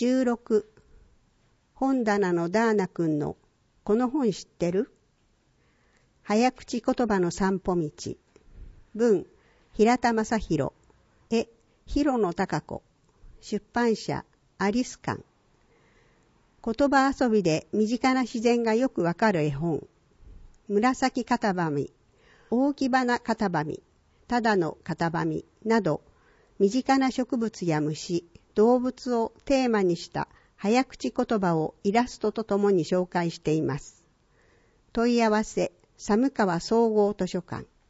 16本棚のダーナ君のこの本知ってる？早口言葉の散歩道。文平田正宏。絵広野貴子。出版社アリス館。言葉遊びで身近な自然がよくわかる絵本。紫カタバミ、大き花カタバミ、ただのカタバミなど身近な植物や虫、動物をテーマにした早口言葉をイラストとともに紹介しています。問い合わせ寒川総合図書館。